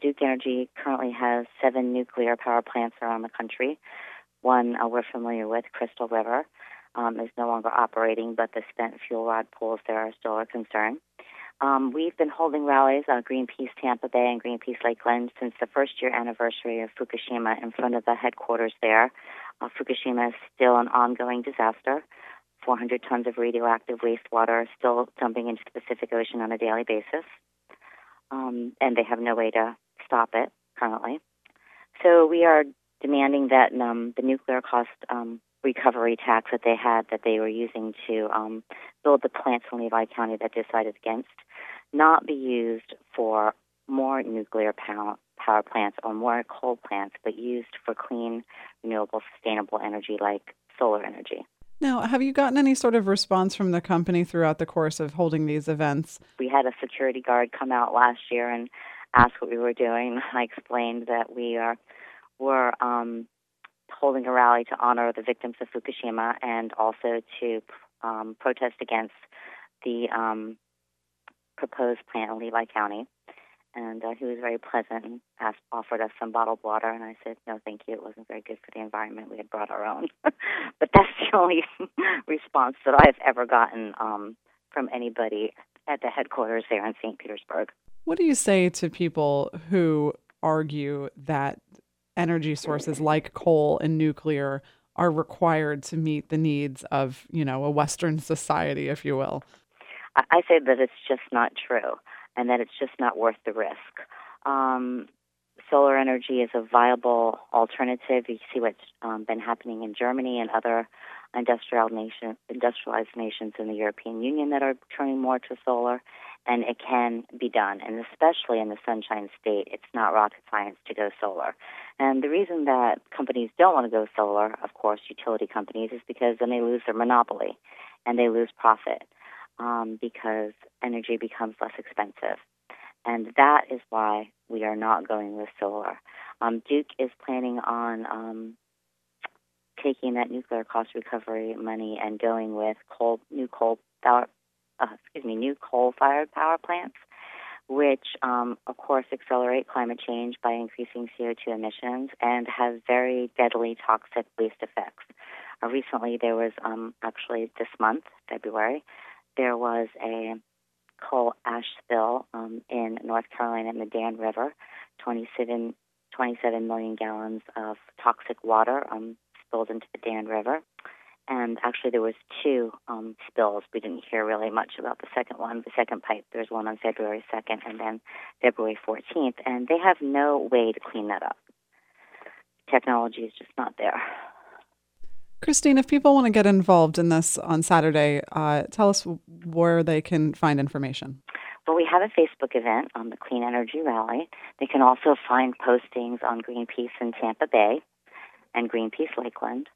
Duke Energy currently has 7 nuclear power plants around the country. One we're familiar with, Crystal River, is no longer operating, but the spent fuel rod pools there are still a concern. We've been holding rallies on Greenpeace Tampa Bay and Greenpeace Lakeland since the first-year anniversary of Fukushima in front of the headquarters there. Fukushima is still an ongoing disaster. 400 tons of radioactive wastewater are still dumping into the Pacific Ocean on a daily basis, and they have no way to stop it currently. So we are demanding that the nuclear cost recovery tax that they were using to build the plants in Levi County that decided against not be used for more nuclear power plants or more coal plants, but used for clean, renewable, sustainable energy like solar energy. Now, have you gotten any sort of response from the company throughout the course of holding these events? We had a security guard come out last year and ask what we were doing. I explained that were holding a rally to honor the victims of Fukushima and also to protest against the proposed plant in Levi County. And he was very pleasant and offered us some bottled water. And I said, no, thank you. It wasn't very good for the environment. We had brought our own. But that's the only response that I've ever gotten from anybody at the headquarters there in St. Petersburg. What do you say to people who argue that energy sources like coal and nuclear are required to meet the needs of, a Western society, if you will? I say that it's just not true and that it's just not worth the risk. Solar energy is a viable alternative. You see what's been happening in Germany and other industrialized nations in the European Union that are turning more to solar, and it can be done. And especially in the Sunshine State, it's not rocket science to go solar. And the reason that companies don't want to go solar, of course, utility companies, is because then they lose their monopoly and they lose profit because energy becomes less expensive. And that is why we are not going with solar. Duke is planning on taking that nuclear cost recovery money and going with new coal-fired power plants, which, of course, accelerate climate change by increasing CO2 emissions and have very deadly toxic waste effects. Recently, there was actually this month, February, there was a coal ash spill in North Carolina in the Dan River. 27 million gallons of toxic water spilled into the Dan River. And actually there was 2 spills. We didn't hear really much about the second one, the second pipe. There's one on February 2nd and then February 14th. And they have no way to clean that up. Technology is just not there. Christine, if people want to get involved in this on Saturday, tell us where they can find information. Well, we have a Facebook event on the Clean Energy Rally. They can also find postings on Greenpeace in Tampa Bay and Greenpeace Lakeland.